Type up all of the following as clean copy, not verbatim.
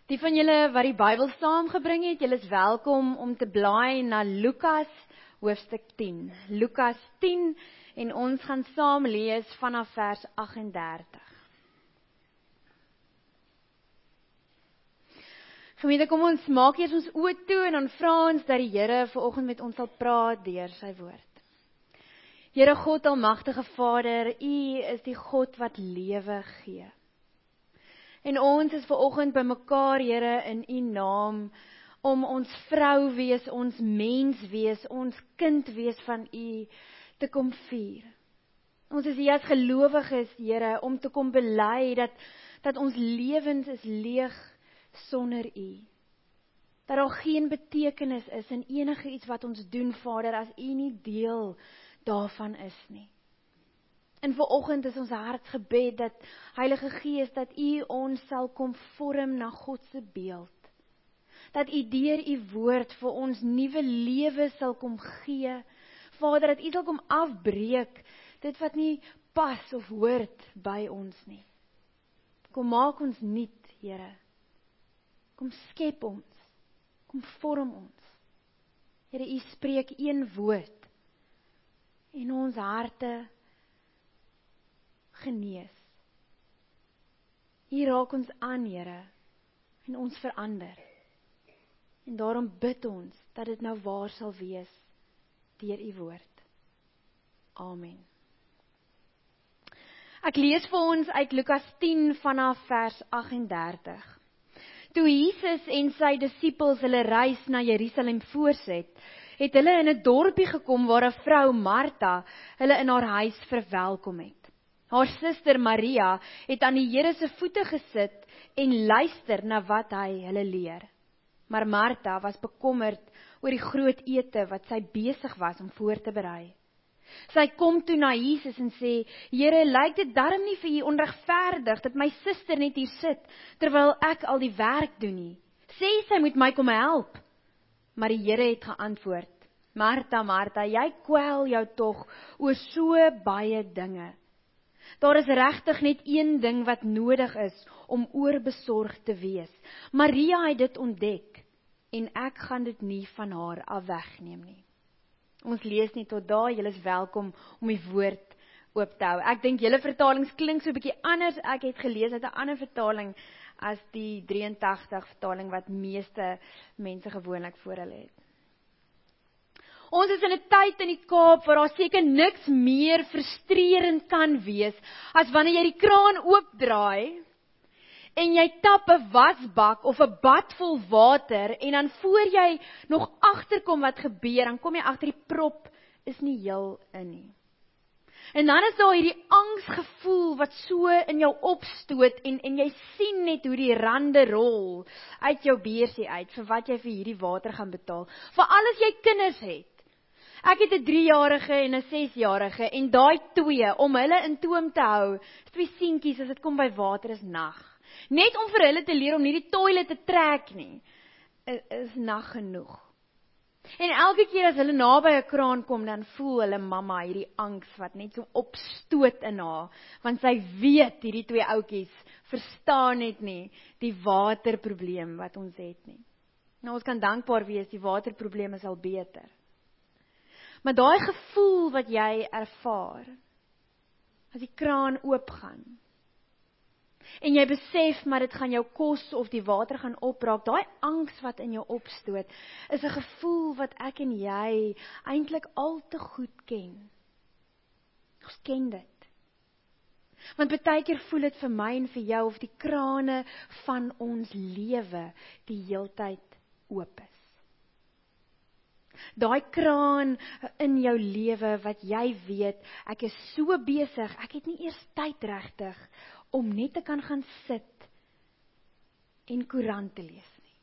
Die van julle wat die Bybel saamgebring het, julle is welkom om te blaai na Lukas hoofstuk 10. Lukas 10 en ons gaan saam lees vanaf vers 38. Gemeente, kom ons maak eers ons oë toe en dan vra ons dat die Here vanoggend met ons sal praat deur sy woord. Here God almagtige Vader, U is die God wat lewe gee. En ons is vanoggend by mekaar, Here, in U naam, om ons vrou wees, ons mens wees, ons kind wees van U te kom vier. Ons is hier as gelowiges, Here, om te kom bely dat ons lewens is leeg sonder U. Dat daar geen betekenis is in enige iets wat ons doen, Vader, as U nie deel daarvan is nie. En vanoggend is ons hartsgebed dat Heilige Gees, dat U ons sal kom vorm na God se beeld. Dat U deur U woord vir ons nuwe lewe sal kom gee. Vader, dat U sal kom afbreek dit wat nie pas of hoort by ons nie. Kom maak ons nuut, Here. Kom skep ons. Kom vorm ons. Here, U spreek een woord en ons harte genees. Hier raak ons aan, Here, en ons verander. En daarom bid ons dat dit nou waar sal wees deur U woord. Amen. Ek lees vir ons uit Lukas 10 vanaf vers 38. Toe Jesus en sy disippels hulle reis na Jerusalem voorset, het hulle in 'n dorpie gekom waar 'n vrou, Martha, hulle in haar huis verwelkom het. Haar suster Maria het aan die Here se voete gesit en luister na wat hy hulle leer. Maar Martha was bekommerd oor die groot ete wat sy besig was om voor te berei. Sy kom toe na Jesus en sê, Here, lyk dit darm nie vir U onregverdig dat my suster net hier sit, terwyl ek al die werk doen nie. Sê sy moet my kom help. Maar die Here het geantwoord, Martha, Martha, jy kwel jou tog oor so baie dinge. Daar is regtig net een ding wat nodig is om oorbesorg te wees. Maria het dit ontdek en ek gaan dit nie van haar af wegneem nie. Ons lees nie tot daar, julle is welkom om die woord oop te hou. Ek dink julle vertalings klink so 'n bietjie anders. Ek het gelees uit 'n ander vertaling as die 83 vertaling wat meeste mense gewoonlik voor hulle het. Ons is in 'n tyd in die Kaap waar daar seker niks meer frustrerend kan wees as wanneer jy die kraan oopdraai en jy tap 'n wasbak of 'n bad vol water en dan voor jy nog agterkom wat gebeur, dan kom jy agter die prop is nie heel in nie. En dan is daar hierdie angsgevoel wat so in jou opstoot en jy sien net hoe die rande rol uit jou beursie uit vir wat jy vir hierdie water gaan betaal. Veral as jy kinders het. Ek het 'n 3-jarige en 'n 6-jarige en daai twee, om hulle in toom te hou, twee seentjies as dit kom by water is nag. Net om vir hulle te leer om nie die toilet te trek nie, is nag genoeg. En elke keer as hulle naby 'n kraan kom, dan voel hulle mamma hierdie angs wat net so opstoot in haar, want sy weet hierdie twee ouetjies verstaan net nie die waterprobleem wat ons het nie. Nou ons kan dankbaar wees, die waterprobleem is al beter. Maar daai gevoel wat jy ervaar, as die kraan oopgaan, en jy besef maar dit gaan jou kos of die water gaan opraak, daai angs wat in jou opstoot, is 'n gevoel wat ek en jy eintlik al te goed ken. Ons ken dit. Want baie keer voel dit vir my en vir jou of die krane van ons lewe die heeltyd oop is. Daai kraan in jou lewe wat jy weet, ek is so besig, ek het nie eers tyd regtig om net te kan gaan sit en koerant te lees nie.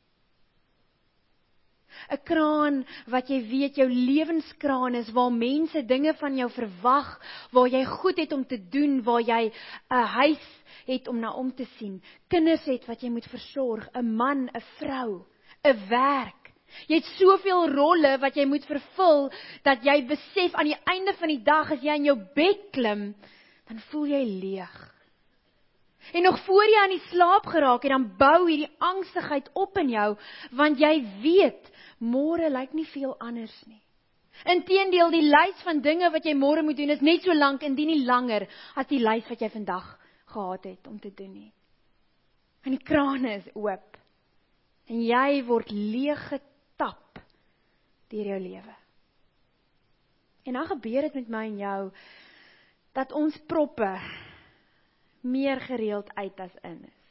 'n Kraan wat jy weet jou lewenskraan is, waar mense dinge van jou verwag, waar jy goed het om te doen, waar jy 'n huis het om na om te sien, kinders het wat jy moet versorg, 'n man, 'n vrou, 'n werk. Jy het soveel rolle wat jy moet vervul, dat jy besef aan die einde van die dag, as jy in jou bed klim, dan voel jy leeg. En nog voor jy aan die slaap geraak het, dan bou hierdie angstigheid op in jou, want jy weet, môre lyk nie veel anders nie. Inteendeel, die lys van dinge wat jy môre moet doen, is net so lank, indien nie langer, as die lys wat jy vandag gehad het om te doen nie. En die krane is oop. En jy word leeg getap deur jou lewe. En dan gebeur dit met my en jou, dat ons proppe meer gereeld uit as in is.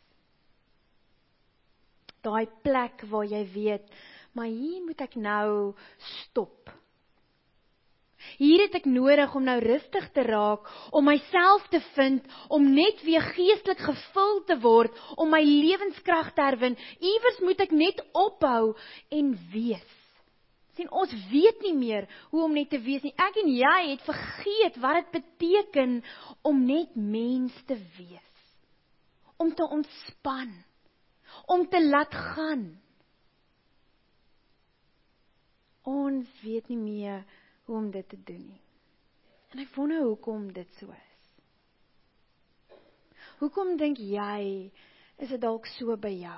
Daai plek waar jy weet, maar hier moet ek nou stop. Hier het ek nodig om nou rustig te raak, om myself te vind, om net weer geestelik gevul te word, om my lewenskrag te herwin. Iewers moet ek net ophou en wees. Sien, ons weet nie meer hoe om net te wees nie. Ek en jy het vergeet wat dit beteken om net mens te wees. Om te ontspan. Om te laat gaan. Ons weet nie meer hoe om dit te doen nie. En ek wonder hoekom dit so is. Hoekom dink jy, is dit dalk so by jou?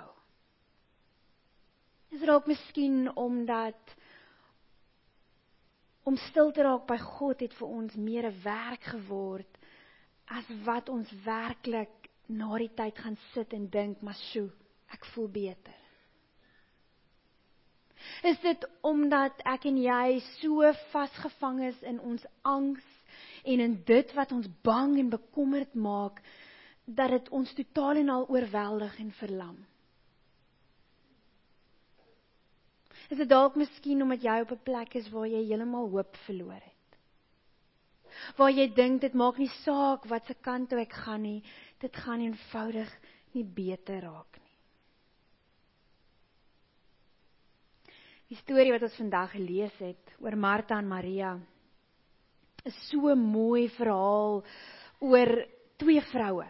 Is dit dalk miskien omdat om stil te raak by God het vir ons meer 'n werk geword, as wat ons werklik na die tyd gaan sit en dink, maar sjoe, ek voel beter. Is dit omdat ek en jy so vasgevang is in ons angs en in dit wat ons bang en bekommerd maak, dat dit ons totaal en al oorweldig en verlam? Is dit dalk miskien omdat jy op 'n plek is waar jy heeltemal hoop verloor het? Waar jy dink, dit maak nie saak wat se kant toe ek gaan nie, dit gaan eenvoudig nie beter raak nie. Die storie wat ons vandag gelees het, oor Martha en Maria, is so 'n mooi verhaal oor twee vroue.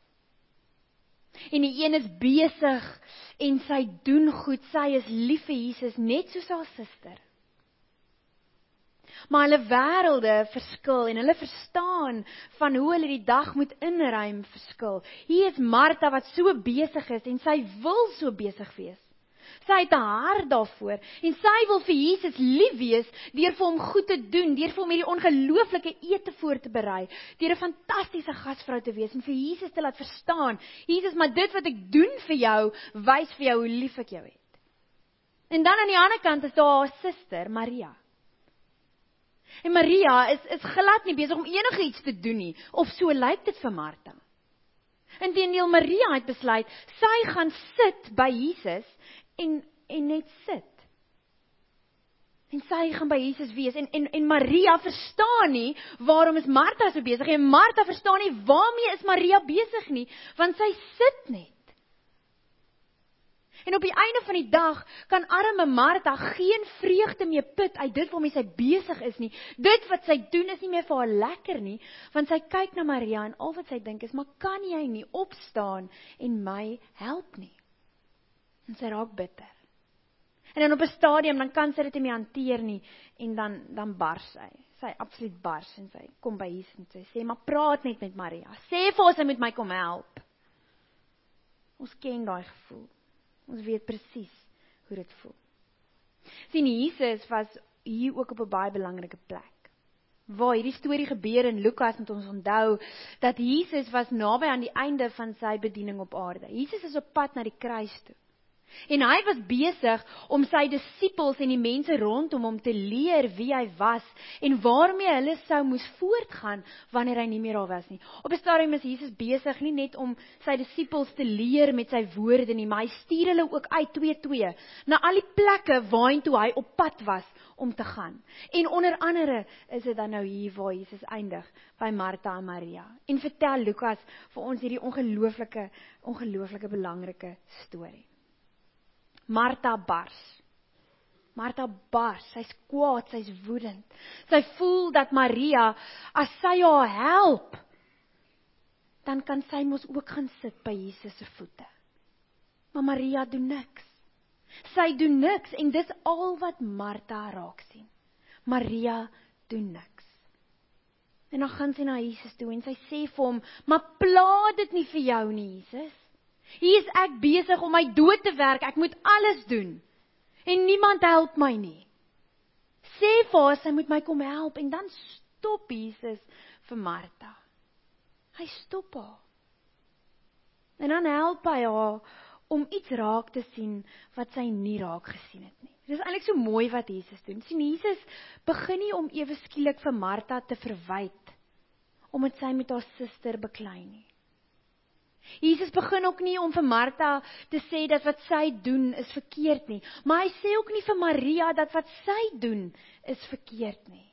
En die een is besig en sy doen goed, sy is lief vir Jesus, net soos haar suster. Maar hulle wêrelde verskil en hulle verstaan van hoe hulle die dag moet inruim verskil. Hier is Martha wat so besig is en sy wil so besig wees. Sy het 'n hart daarvoor en sy wil vir Jesus lief wees deur vir hom goed te doen, deur vir hom hierdie ongelooflike ete voor te berei, deur 'n fantastiese gasvrou te wees en vir Jesus te laat verstaan, Jesus, maar dit wat ek doen vir jou, wys vir jou hoe lief ek jou het. En dan aan die ander kant is daar haar suster, Maria. En Maria is glad nie besig om enige iets te doen nie, of so lyk dit vir Martha. Inteendeel, Maria het besluit, sy gaan sit by Jesus en net sit. En sy gaan by Jesus wees, en Maria verstaan nie, waarom is Martha so besig, en Martha verstaan nie, waarmee is Maria besig nie, want sy sit net. En op die einde van die dag, kan arme Martha geen vreugde meer put uit dit waarmee sy besig is nie. Dit wat sy doen is nie meer vir haar lekker nie, want sy kyk na Maria en al wat sy dink is, maar kan jy nie opstaan en my help nie? En sy raak bitter. En dan op 'n stadium, dan kan sy dit nie meer hanteer nie, en dan bars sy. Sy absoluut bars, en sy kom by Jesus en sy sê, maar praat net met Maria. Sê vir haar, sy moet my kom help. Ons ken daai gevoel. Ons weet presies hoe dit voel. Sien, Jesus was hier ook op 'n baie belangrike plek. Waar hierdie storie gebeur in Lukas, moet ons onthou, dat Jesus was naby aan die einde van sy bediening op aarde. Jesus is op pad na die kruis toe. En hy was besig om sy disippels en die mense rondom hom te leer wie hy was en waarmee hulle sou moes voortgaan wanneer hy nie meer daar was nie. Op 'n stadium is Jesus besig nie net om sy disippels te leer met sy woorde nie, maar hy stuur hulle ook uit 2-2 na al die plekke waarheentoe hy op pad was om te gaan. En onder andere is dit dan nou hier waar Jesus eindig by Martha en Maria. En vertel Lukas vir ons hierdie ongelooflike belangrike storie. Martha bars, sy's kwaad, sy's woedend. Sy voel dat Maria, as sy haar help, dan kan sy mos ook gaan sit by Jesus se voete. Maar Maria doen niks. Sy doen niks en dis al wat Martha raak sien. Maria doen niks. En dan gaan sy na Jesus toe en sy sê vir hom, maar pla dit nie vir jou nie, Jesus. Hier is ek besig om my dood te werk, ek moet alles doen. En niemand help my nie. Sê vir haar, sy moet my kom help, en dan stop Jesus vir Martha. Hy stop haar. En dan help hy haar om iets raak te sien wat sy nie raak gesien het nie. Dit is eintlik so mooi wat Jesus doen. Sien, Jesus begin nie om ewe skielik vir Martha te verwyd, omdat sy met haar suster beklei nie. Jesus begin ook nie om vir Martha te sê dat wat sy doen is verkeerd nie, maar hy sê ook nie vir Maria dat wat sy doen is verkeerd nie.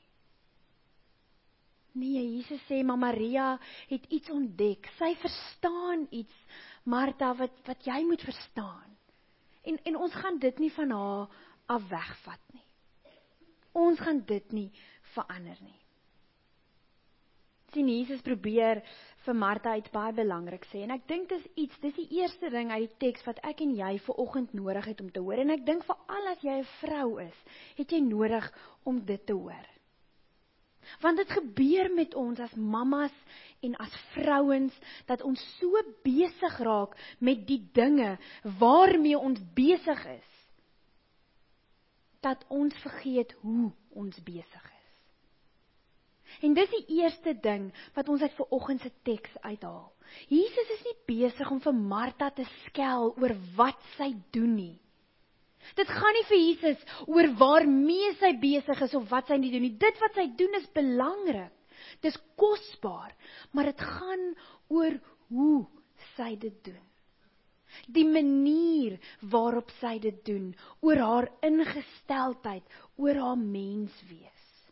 Nee, Jesus sê, maar Maria het iets ontdek, sy verstaan iets, Martha, wat jy moet verstaan. En ons gaan dit nie van haar af wegvat nie. Ons gaan dit nie verander nie. Sien, Jesus probeer vir Martha iets baie belangrik sê, en ek dink dis die eerste ding uit die teks wat ek en jy vanoggend nodig het om te hoor, en ek dink veral as jy 'n vrou is, het jy nodig om dit te hoor. Want dit gebeur met ons as mammas en as vrouens, dat ons so besig raak met die dinge waarmee ons besig is, dat ons vergeet hoe ons besig is. En dis die eerste ding wat ons uit vanoggend se teks uithaal. Jesus is nie besig om vir Martha te skel oor wat sy doen nie. Dit gaan nie vir Jesus oor waarmee sy besig is of wat sy nie doen nie. Dit wat sy doen is belangrik. Dis kosbaar, maar dit gaan oor hoe sy dit doen. Die manier waarop sy dit doen, oor haar ingesteldheid, oor haar menswees.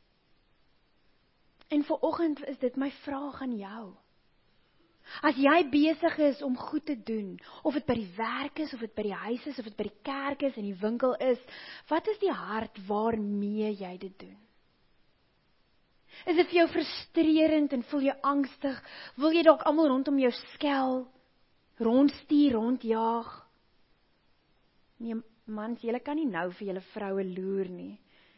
En vanoggend is dit my vraag aan jou. As jy besig is om goed te doen, of dit by die werk is, of dit by die huis is, of dit by die kerk is, en die winkel is, wat is die hart waarmee jy dit doen? Is dit vir jou frustrerend en voel jy angstig? Wil jy dalk almal rondom jou skel, rondstuur, rondjaag? Nee, mans, julle kan nie nou vir julle vroue loer nie.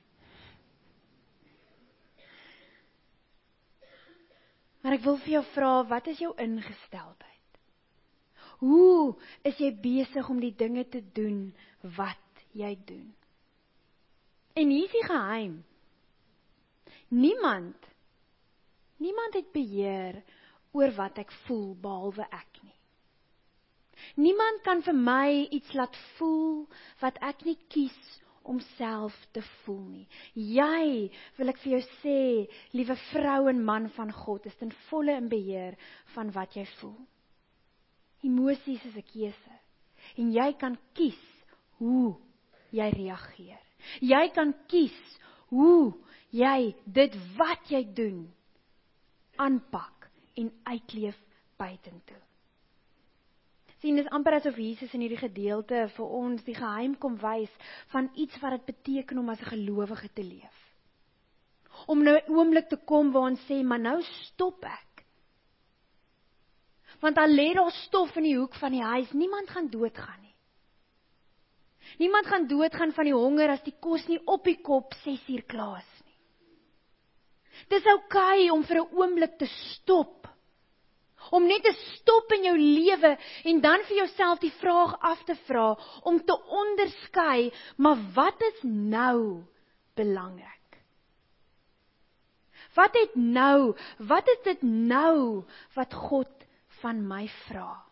Maar ek wil vir jou vra, wat is jou ingesteldheid? Hoe is jy besig om die dinge te doen wat jy doen? En hier is die geheim. Niemand het beheer oor wat ek voel, behalwe ek nie. Niemand kan vir my iets laat voel wat ek nie kies om self te voel nie. Jy, wil ek vir jou sê, liewe vrou en man van God, is ten volle in beheer van wat jy voel. Emosies is 'n keuse. En jy kan kies hoe jy reageer. Jy kan kies hoe jy dit wat jy doen, aanpak en uitleef buitentoe. Sien, dis amper asof Jesus in hierdie gedeelte vir ons die geheim kom wys van iets wat dit beteken om as 'n gelowige te leef. Om nou 'n oomblik te kom waar ons sê, maar nou stop ek. Want al lê daar stof in die hoek van die huis, niemand gaan doodgaan nie. Niemand gaan doodgaan van die honger as die kos nie op die kop 6 uur klaar is nie. Dis oukei om vir 'n oomblik te stop. Om net te stop in jou lewe en dan vir jouself die vraag af te vra, om te onderskei, maar wat is nou belangrik? Wat is dit nou wat God van my vra?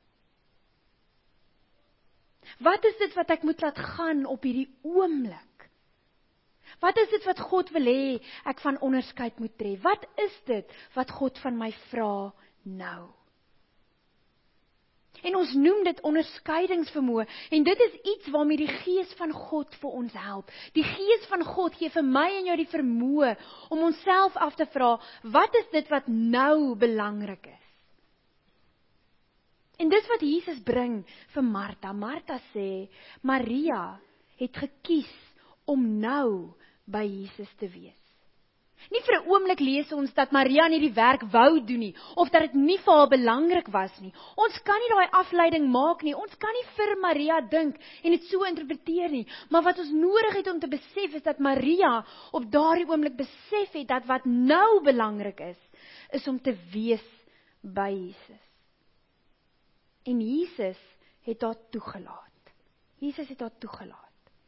Wat is dit wat ek moet laat gaan op hierdie oomblik? Wat is dit wat God wil hê ek van onderskeid moet tref? Wat is dit wat God van my vra nou? En ons noem dit onderskeidingsvermoë, en dit is iets waarmee die Gees van God vir ons help. Die Gees van God gee vir my en jou die vermoë om onsself af te vra, wat is dit wat nou belangrik is? En dis wat Jesus bring vir Martha. Martha sê, Maria het gekies om nou by Jesus te wees. Nie vir 'n oomblik lees ons dat Maria nie die werk wou doen nie, of dat dit nie vir haar belangrik was nie. Ons kan nie daai afleiding maak nie, ons kan nie vir Maria dink en dit so interpreteer nie, maar wat ons nodig het om te besef is dat Maria op daardie oomblik besef het dat wat nou belangrik is is om te wees by Jesus. En Jesus het haar toegelaat. Jesus het haar toegelaat.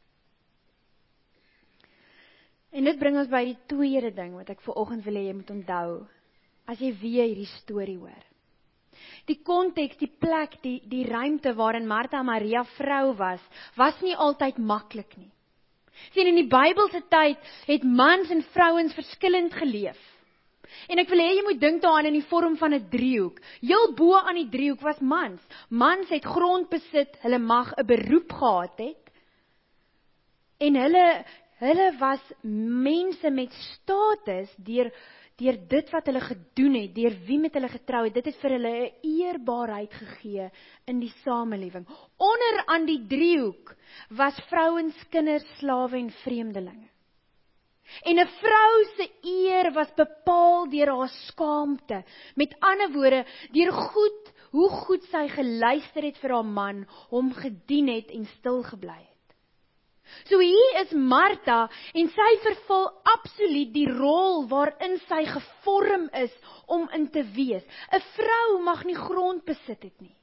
En dit bring ons by die tweede ding wat ek vanoggend wil hê jy moet onthou, as jy weer hierdie storie hoor. Die konteks, die plek, die ruimte waarin Martha en Maria vrou was nie altyd maklik nie. Sien, in die Bybelse tyd het mans en vrouens verskillend geleef. En ek wil hê jy moet dink daaraan in die vorm van 'n driehoek. Heel bo aan die driehoek was mans. Mans het grond besit, hulle mag 'n beroep gehad het. En hulle was mense met status deur dit wat hulle gedoen het, deur wie met hulle getrou het. Dit het vir hulle 'n eerbaarheid gegee in die samelewing. Onder aan die driehoek was vrouens, kinders, slawe en vreemdelinge. En 'n vrou se eer was bepaal deur haar skaamte. Met ander woorde, deur hoe goed sy geluister het vir haar man, hom gedien het en stil gebly het. So hier is Martha en sy vervul absoluut die rol waarin sy gevorm is om in te wees. 'n Vrou mag nie grond besit het nie.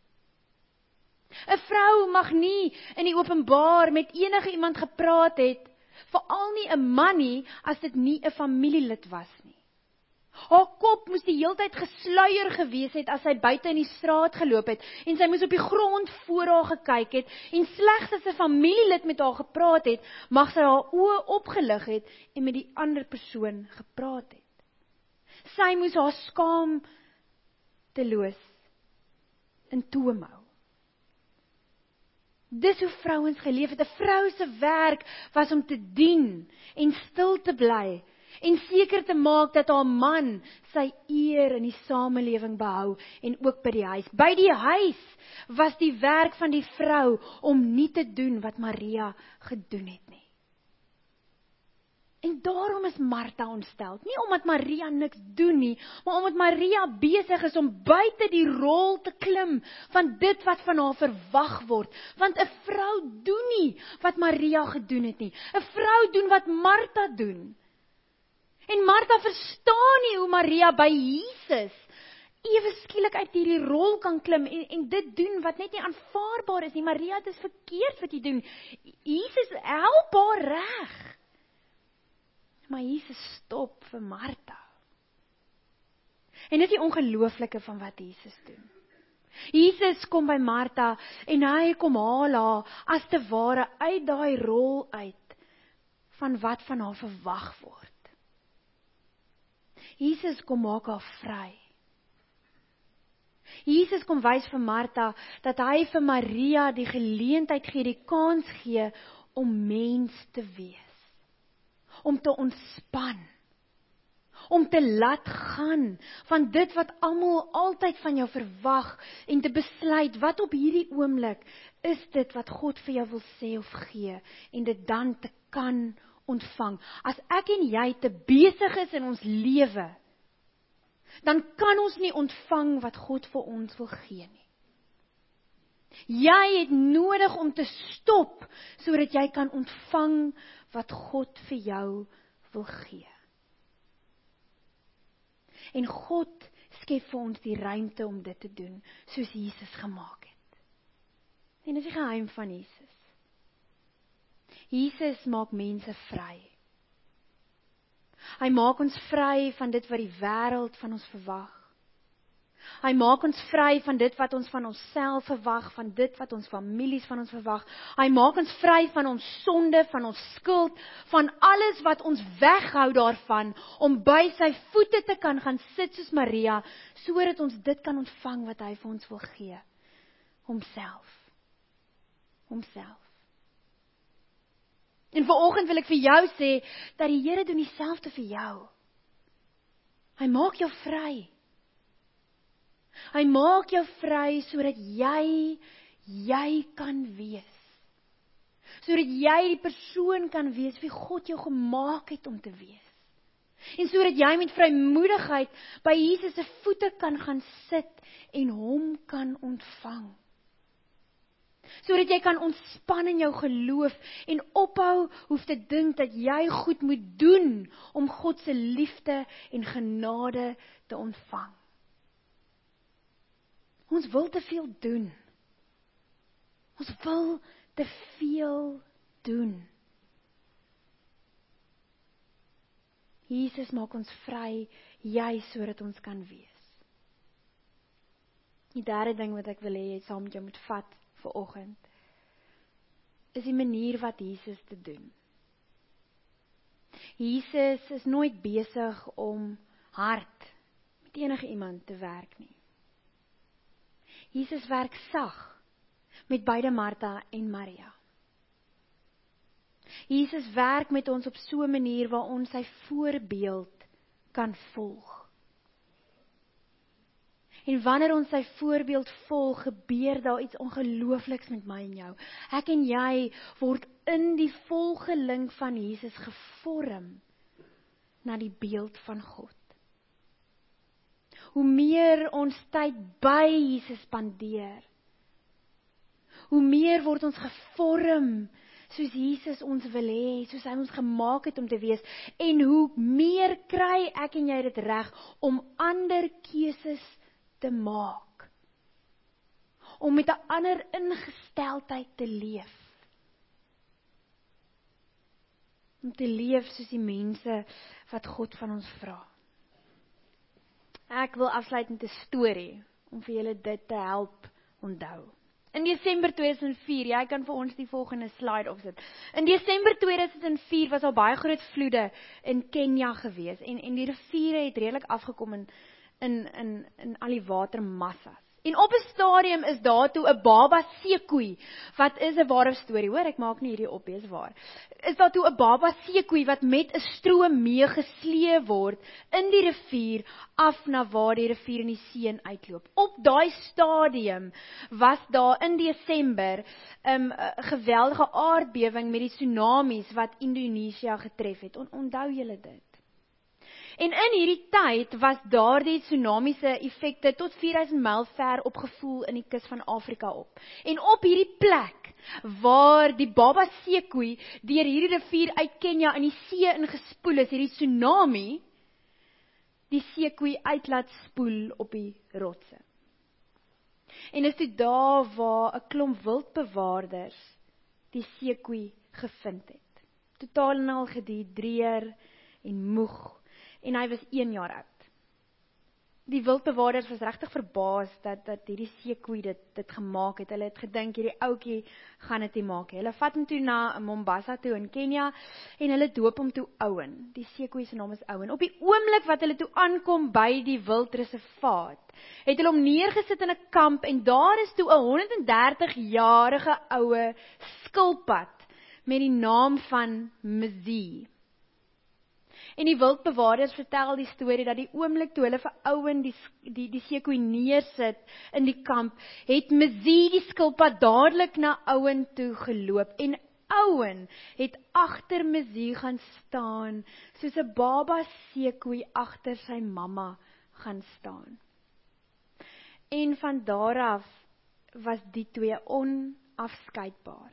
'n Vrou mag nie in die openbaar met enige iemand gepraat het, veral nie 'n man nie, as dit nie 'n familielid was nie. Haar kop moes die heeltyd gesluier gewees het as sy buite in die straat geloop het, en sy moes op die grond voor haar gekyk het, en slegs as 'n familielid met haar gepraat het, mag sy haar oë opgelig het en met die ander persoon gepraat het. Sy moes haar skaamteloos in toom hou. Dis hoe vrouens geleef het. 'n Vrou se werk was om te dien en stil te bly en seker te maak dat haar man sy eer in die samelewing behou en ook by die huis. By die huis was die werk van die vrou om nie te doen wat Maria gedoen het nie. En daarom is Martha ontstel. Nie omdat Maria niks doen nie, maar omdat Maria besig is om buite die rol te klim van dit wat van haar verwag word. Want 'n vrou doen nie wat Maria gedoen het nie. 'n Vrou doen wat Martha doen. En Martha verstaan nie hoe Maria by Jesus ewe skielik uit hierdie rol kan klim en dit doen wat net nie aanvaarbaar is nie. Maria, dit is verkeerd wat jy doen. Jesus help haar reg. Maar Jesus stop vir Martha. En dit is die ongelooflike van wat Jesus doen. Jesus kom by Martha en hy kom haal haar as te ware uit daai rol uit van wat van haar verwag word. Jesus kom maak haar vry. Jesus kom wys vir Martha dat hy vir Maria die geleentheid gee, die kans gee om mens te wees. Om te ontspan, om te laat gaan van dit wat almal altyd van jou verwag en te besluit wat op hierdie oomblik is dit wat God vir jou wil sê of gee en dit dan te kan ontvang. As ek en jy te besig is in ons lewe, dan kan ons nie ontvang wat God vir ons wil gee nie. Jy het nodig om te stop sodat jy kan ontvang wat God vir jou wil gee. En God skep vir ons die ruimte om dit te doen, soos Jesus gemaak het. En dis die geheim van Jesus. Jesus maak mense vry. Hy maak ons vry van dit wat die wêreld van ons verwag. Hy maak ons vry van dit wat ons van onsself verwag, van dit wat ons families van ons verwag. Hy maak ons vry van ons sonde, van ons skuld, van alles wat ons weghou daarvan, om by sy voete te kan gaan sit soos Maria, sodat ons dit kan ontvang wat hy vir ons wil gee. Homself. En vanoggend wil ek vir jou sê, dat die Here doen dieselfde vir jou. Hy maak jou vry. Hy maak jou vry sodat jy kan wees. Sodat jy die persoon kan wees wie God jou gemaak het om te wees. En sodat jy met vrymoedigheid by Jesus se voete kan gaan sit en hom kan ontvang. Sodat jy kan ontspan in jou geloof en ophou hoef te dink dat jy goed moet doen om God se liefde en genade te ontvang. Ons wil te veel doen. Ons wil te veel doen. Jesus maak ons vry, juis sodat ons kan wees. Die derde ding wat ek wil hê jy saam met jou moet vat vanoggend, is die manier wat Jesus te doen. Jesus is nooit besig om hard met enige iemand te werk nie. Jesus werk sag met beide Martha en Maria. Jesus werk met ons op so 'n manier waar ons sy voorbeeld kan volg. En wanneer ons sy voorbeeld volg, gebeur daar iets ongeloofliks met my en jou. Ek en jy word in die volgeling van Jesus gevorm na die beeld van God. Hoe meer ons tyd by Jesus spandeer, hoe meer word ons gevorm soos Jesus ons wil hê, soos hy ons gemaak het om te wees, en hoe meer kry ek en jy dit reg om ander keuses te maak, om met 'n ander ingesteldheid te leef, om te leef soos die mense wat God van ons vra. Ek wil afsluit met 'n storie, om vir julle dit te help onthou. In Desember 2004, jy kan vir ons die volgende slide opsit. In Desember 2004 was daar baie groot vloede in Kenia gewees, en die riviere het redelik afgekom in al die watermassas. En op 'n stadium is daar toe 'n baba seekoei, wat is 'n ware storie, hoor, ek maak nie hierdie op, dis waar. Is daar toe 'n baba seekoei wat met 'n stroom meegesleep word in die rivier af na waar die rivier in die see uitloop. Op daai stadium was daar in Desember 'n geweldige aardbewing met die tsunamies wat Indonesië getref het. Onthou julle dit? En in hierdie tyd was daardie tsunamiese effekte tot 4000 myl ver opgevoel in die kus van Afrika op. En op hierdie plek waar die baba seekoei deur hierdie rivier uit Kenia in die see ingespoel is, hierdie tsunami, die seekoei uit laat spoel op die rotse. En is toe daar waar 'n klomp wildbewaarders die seekoei gevind het. Totaal en al gedehidreer en moeg. En hy was 1 jaar oud. Die wildbewaarders was regtig verbaas dat hierdie seekoei dit gemaak het. Hulle het gedink hierdie ouetjie gaan dit nie maak nie. Hulle vat hom toe na Mombasa toe in Kenia en hulle doop hom toe Owen. Die seekoei se naam is Owen. Op die oomblik wat hulle toe aankom by die wildreservaat, het hulle hom neergesit in 'n kamp en daar is toe 'n 130-jarige oue skilpad met die naam van Mzee. En die wildbewaarders vertel die storie dat die oomblik toe hulle vir Owen die seekoei neersit in die kamp, het Mzee die skilpad dadelik na Owen toe geloop. En Owen het agter Mzee gaan staan, soos 'n baba seekoei agter sy mamma gaan staan. En van daar af was die twee onafskeidbaar.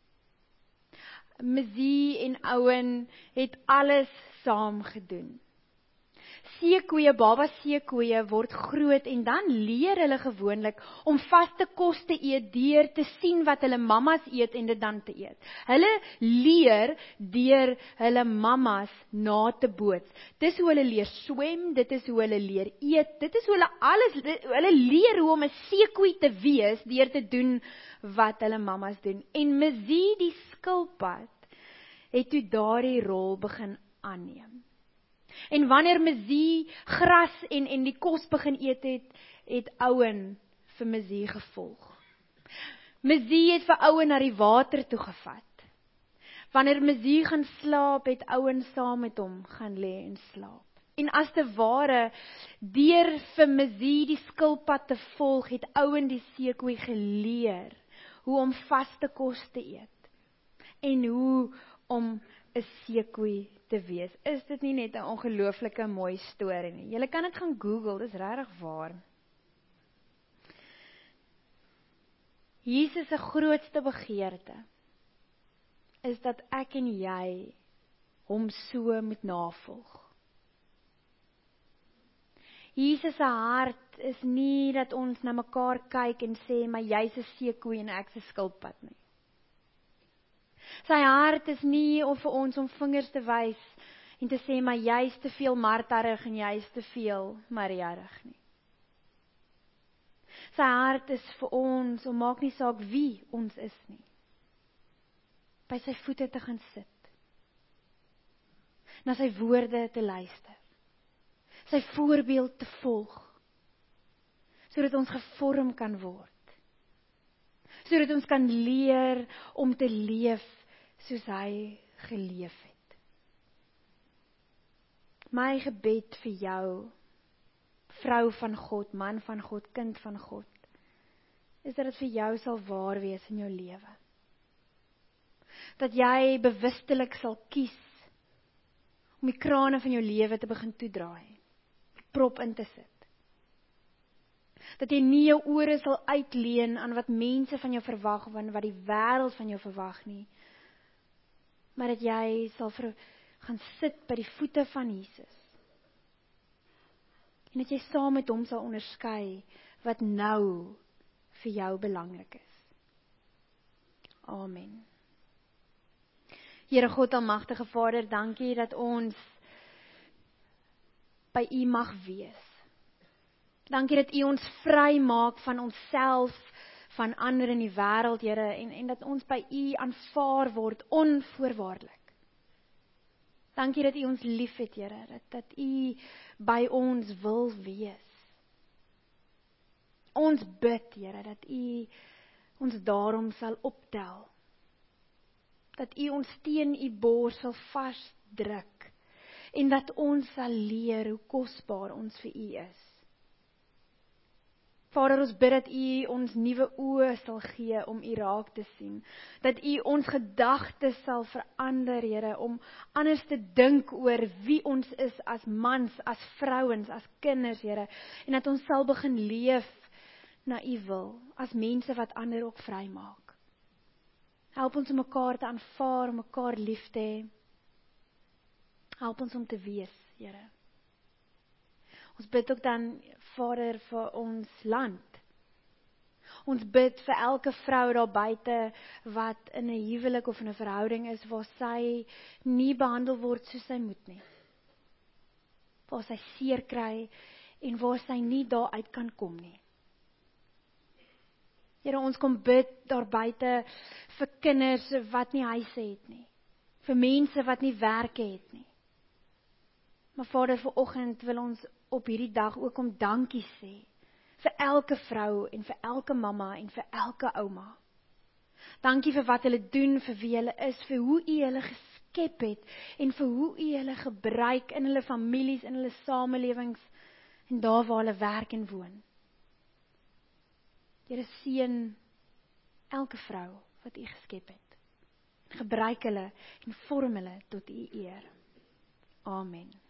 Mzee en Owen het alles saam gedoen. Seekoeie, baba seekoeie word groot en dan leer hulle gewoonlik om vaste kos te eet deur te sien wat hulle mammas eet en dit dan te eet. Hulle leer deur hulle mammas na te boots. Dis hoe hulle leer swem, dit is hoe hulle leer eet, dit is hoe hulle leer hoe om 'n seekoei te wees deur te doen wat hulle mammas doen. En Mzee die skilpad het toe daardie rol begin aanneem. En wanneer Mzee gras en die kos begin eet het Owen vir Mzee gevolg. Mzee het vir Owen na die water toe gevat. Wanneer Mzee gaan slaap, het Owen saam met hom gaan lê en slaap. En as te ware, deur vir Mzee die skilpad te volg, het Owen die seekoei geleer hoe om vaste kos te eet. En hoe om 'n seekoei te wees. Is dit nie net 'n ongelooflike mooi storie nie? Julle kan dit gaan Google, dis regtig waar. Jesus se grootste begeerte is dat ek en jy hom so moet navolg. Jesus se hart is nie dat ons na mekaar kyk en sê, maar jy's 'n seekoei en ek's 'n skilpad nie. Sy hart is nie om vir ons om vingers te wys en te sê, maar jy's te veel Martha-rig en jy's te veel Maria-rig nie. Sy hart is vir ons, om maak nie saak wie ons is nie, by sy voete te gaan sit, na sy woorde te luister, sy voorbeeld te volg, sodat ons gevorm kan word, sodat ons kan leer om te leef soos hy geleef het. My gebed vir jou, vrou van God, man van God, kind van God, is dat dit vir jou sal waar wees in jou lewe. Dat jy bewustelik sal kies om die krane van jou lewe te begin toedraai, prop in te sit. Dat jy nie jou ore sal uitleen aan wat mense van jou verwag of aan wat die wêreld van jou verwag nie, maar dat jy sal gaan sit by die voete van Jesus. En dat jy saam met hom sal onderskei wat nou vir jou belangrik is. Amen. Here God almagtige Vader, dankie dat ons by U mag wees. Dankie dat U ons vry maak van onsself, van ander in die wêreld, Here, en dat ons by U aanvaar word onvoorwaardelik. Dankie dat U ons liefhet, Here, dat U by ons wil wees. Ons bid, Here, dat U ons daarom sal optel. Dat U ons teen U bors sal vasdruk en dat ons sal leer hoe kosbaar ons vir U is. Vader, ons bid dat U ons nuwe oë sal gee om U raak te sien. Dat U ons gedagtes sal verander, Here, om anders te dink oor wie ons is as mans, as vrouens, as kinders, Here. En dat ons sal begin leef na U wil, as mense wat ander ook vry maak. Help ons om mekaar te aanvaar, om mekaar lief te hê. Help ons om te wees, Here. Ons bid ook dan, Vader, vir ons land. Ons bid vir elke vrou daar buite wat in 'n huwelik of in 'n verhouding is waar sy nie behandel word soos sy moet nie. Waar sy seer kry en waar sy nie daaruit kan kom nie. Here, ons kom bid daar buite vir kinders wat nie huise het nie. Vir mense wat nie werke het nie. Maar Vader, vanoggend wil ons op hierdie dag ook om dankie sê vir elke vrou en vir elke mamma en vir elke ouma. Dankie vir wat hulle doen, vir wie hulle is, vir hoe U hulle geskep het en vir hoe U hulle gebruik in hulle families, in hulle samelewings en daar waar hulle werk en woon. Here, seën elke vrou wat U geskep het. Gebruik hulle en vorm hulle tot U eer. Amen.